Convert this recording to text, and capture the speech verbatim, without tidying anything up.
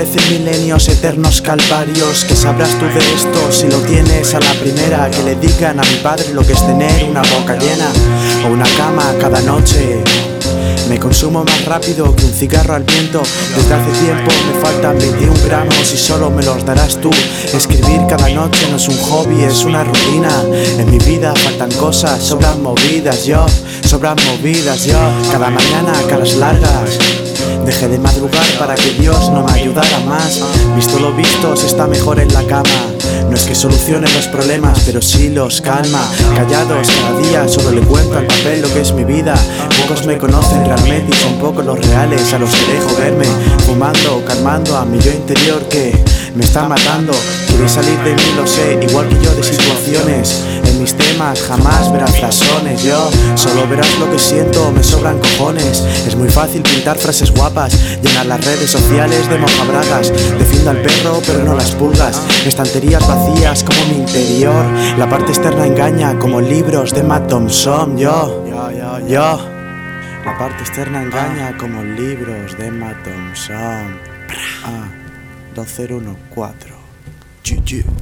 parecen milenios, eternos calvarios. ¿Qué sabrás tú de esto si lo tienes a la primera? Que le digan a mi padre lo que es tener una boca llena o una cama cada noche. Me consumo más rápido que un cigarro al viento. Desde hace tiempo me faltan veintiún gramos y solo me los darás tú. Escribir cada noche no es un hobby, es una rutina. En mi vida faltan cosas, sobran movidas yo, sobran movidas yo. Cada mañana caras largas. Dejé de madrugar para que Dios no me ayudara más. Visto lo visto, se está mejor en la cama. No es que solucione los problemas, pero sí los calma. Callados cada día, solo le cuento al papel lo que es mi vida. Pocos me conocen realmente y son pocos los reales a los que dejo verme. Fumando, calmando a mi yo interior que me está matando. Quiere salir de mí, lo sé, igual que yo de situaciones. En mis temas jamás verás razones. Yo solo verás lo que siento, me sobran cojones. Es muy fácil pintar frases guapas, llenar las redes sociales de mojabragas. Defiendo al perro pero no las pulgas. Estanterías vacías como mi interior. La parte externa engaña como libros de Matt Thompson. Yo, yo, yo, yo. La parte externa engaña como libros de Matt Thompson. Ah, dos cero uno cuatro. G G.